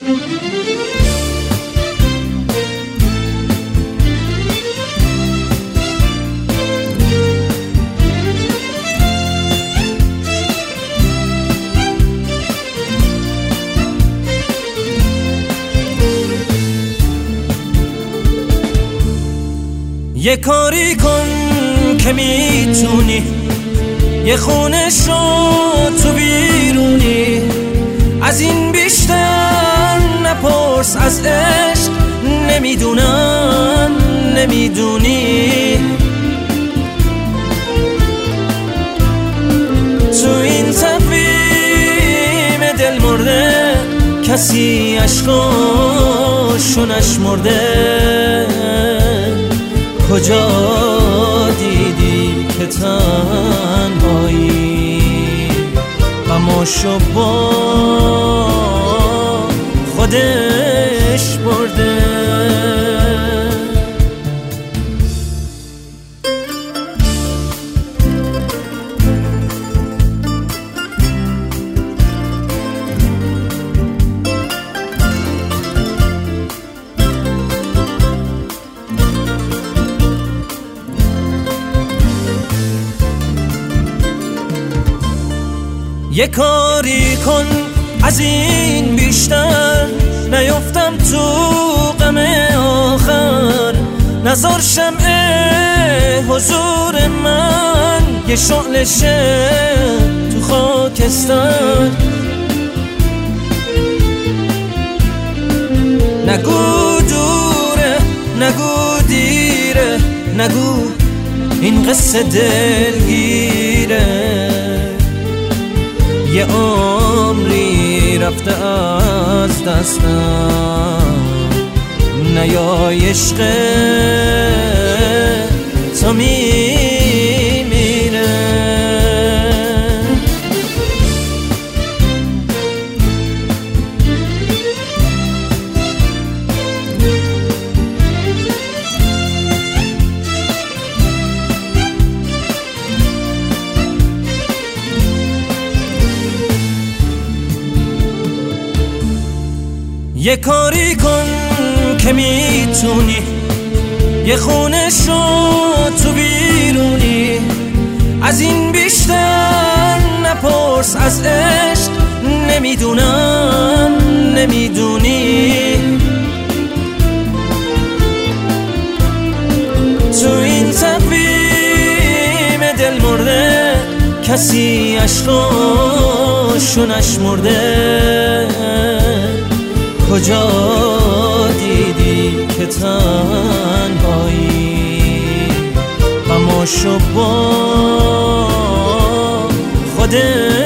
یه کاری کن که میتونی، یه خونه شو تو بیرونی، از این بیشتر نپرس از عشق، نمیدونم نمیدونی. تو این تفهیم دل مرده کسی عشقاشو نشمرده. کجا دیدی که تنهایی غماشو با خودش برده؟ یه کاری کن از این بیشتر نیفتم تو غم آخر، نذار شمع حضور من یه شعله شه تو خاکستر. نگو دوره نگو دیره، نگو این قصه دلگیره. یه عمری رفته از دستم، نیای عشق تو میمیره. یه کاری کن که میتونی، یه خونه شو تو بیرونی، از این بیشتر نپرس از عشق، نمیدونم نمیدونی. تو این تفهیم دل مرده کسی عشقاشو نشمرده. کجا دیدی که تنهایی غماشو با خودت